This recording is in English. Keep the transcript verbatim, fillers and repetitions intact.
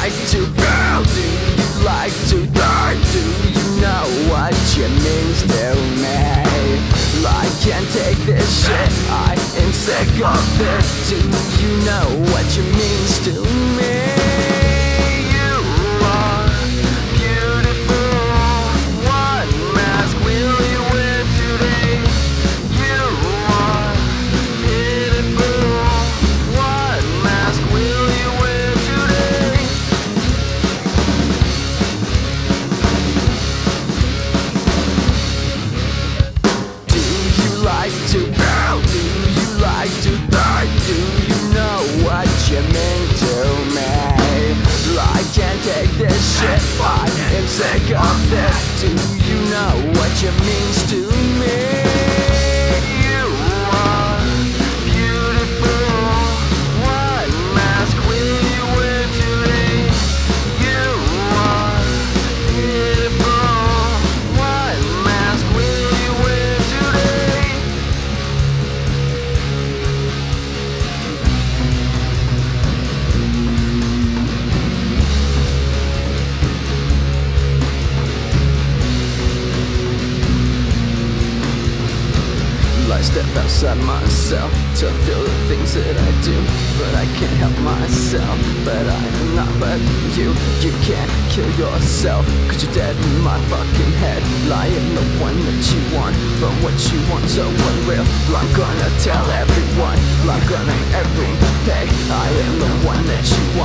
like to feel? Do you like to die? Do you know what you means to me? I can't take this shit, I am sick of it. Do you know what you means to me? You are beautiful. What mask will you wear today? You are pitiful. What mask will you wear today? Do you like to bow? Do you like to die? Do you know what you mean to me? I can't take this shit, I am sick of this. Do you know what you means to me? You are beautiful. What mask will you wear today? You are beautiful. What mask will you wear today? I step outside myself to feel the things that I do, but I can't help myself. But I am not but you. You can't kill yourself, cause you're dead in my fucking head. I am the one that you want, but what you want so unreal. I'm gonna tell everyone, I'm gonna every day. I am the one that you want.